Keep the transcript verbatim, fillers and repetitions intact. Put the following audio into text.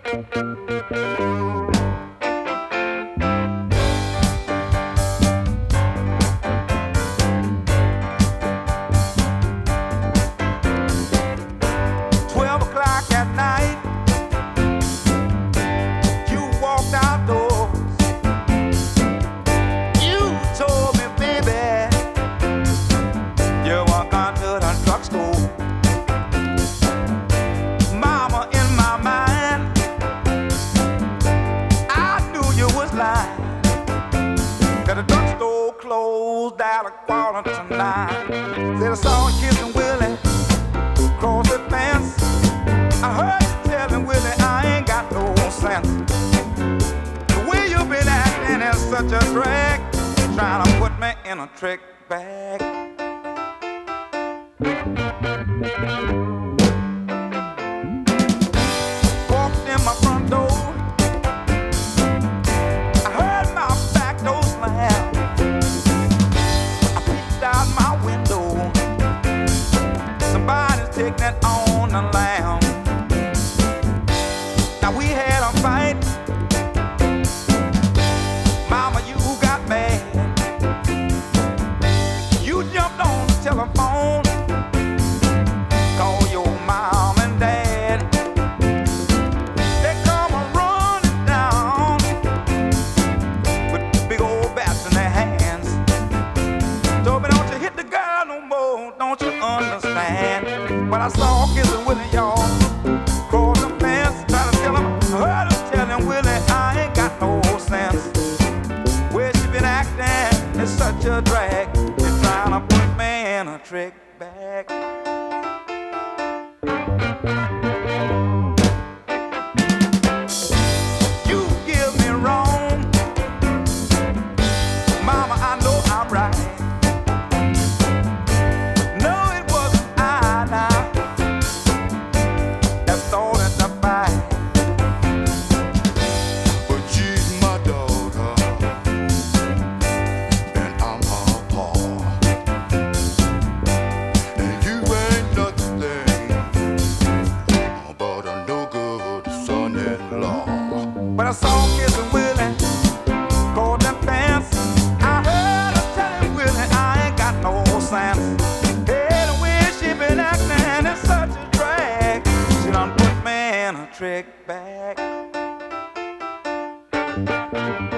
Twelve o'clock at night, you walked outdoors. You told me, baby, you were gone to the drugstore. Mama, in my mind, I knew you was lying. That the drugstore closed at a quarter to nine. Said I saw you kissing Willie across the fence. I heard you telling Willie I ain't got no sense. The way you been acting is such a drag, trying to put me in a trick bag. Walked in my front door, I heard my back door slam. I peeked out my window, somebody's taking it on the lam. Now we had a fight, mama, you got mad. You jumped on the telephone, call your mom and dad. They come a running down with big old bats in their hands. Told me, don't you hit the girl no more, don't you understand? But I saw kissing Willie, y'all, cross the fence, try to tell him, I heard him telling Willie I ain't got no sense. Where she been acting is such a drag, she's trying to put me in a trick bag. You give me wrong, mama, I know I'm right. No, it wasn't I now that started the fight. But she's my daughter, and I'm her pa. And you ain't nothing but a no good son-in-law. But I saw him kissing Willie, caught them pants. I heard her telling Willie I ain't got no sense. Hey, the way she been acting is such a drag, she done put me in a trick bag.